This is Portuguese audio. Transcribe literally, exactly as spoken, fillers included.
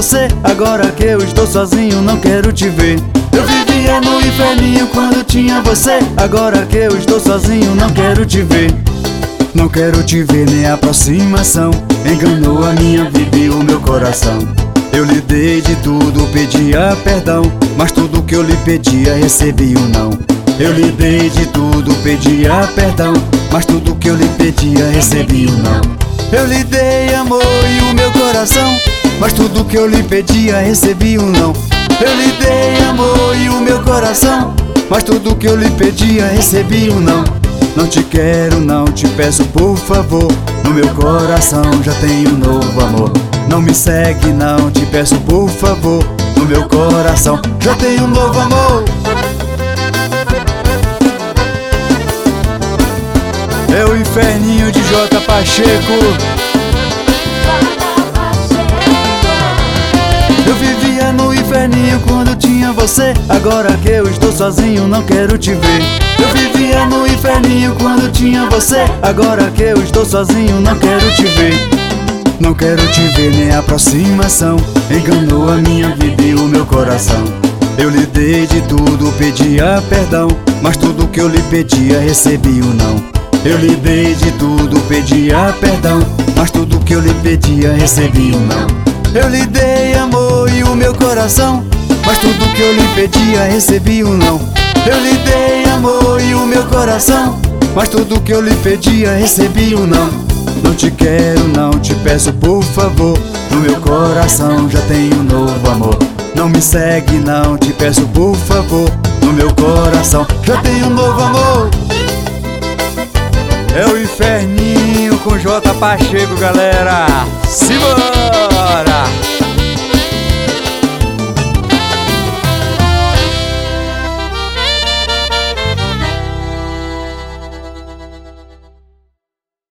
você, agora que eu estou sozinho não quero te ver. Eu vivia no inferninho quando tinha você, agora que eu estou sozinho não quero te ver. Não quero te ver nem aproximação, enganou a minha vida e o meu coração. Eu lhe dei de tudo, pedia perdão, mas tudo que eu lhe pedia recebi um não. Eu lhe dei de tudo, pedia perdão, mas tudo que eu lhe pedia recebi um não. Eu lhe dei amor e o meu coração, mas tudo que eu lhe pedia recebi um não. Eu lhe dei amor e o meu coração, mas tudo que eu lhe pedia recebi um não. Não te quero, não te peço por favor, no meu coração já tenho um novo amor. Não me segue, não te peço por favor, no meu coração já tenho um novo amor. É o inferninho de J Pacheco. Eu vivia no inferninho quando tinha você, agora que eu estou sozinho não quero te ver. Eu vivia no inferninho quando tinha você, agora que eu estou sozinho não quero te ver. Não quero te ver nem aproximação, enganou a minha vida e o meu coração. Eu lhe dei de tudo, pedia perdão, mas tudo que eu lhe pedia recebi um não. Eu lhe dei de tudo, pedia perdão, mas tudo que eu lhe pedia recebi um não. Eu lhe dei amor e o meu coração, mas tudo que eu lhe pedia recebi um não. Eu lhe dei amor e o meu coração, mas tudo que eu lhe pedia recebi um não. Não te quero, não te peço por favor, no meu coração já tenho um novo amor. Não me segue, não te peço por favor, no meu coração já tenho um novo amor. É o inferninho com J Pacheco, galera. Simbora!